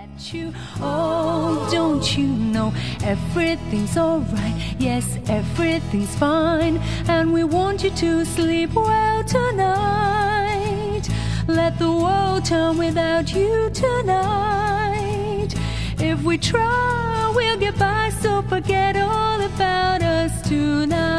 you. Oh, don't you know everything's alright? Yes, everything's fine, and we want you to sleep well tonight. Let the world turn without you tonight. If we try, we'll get by, so forget all about us tonight.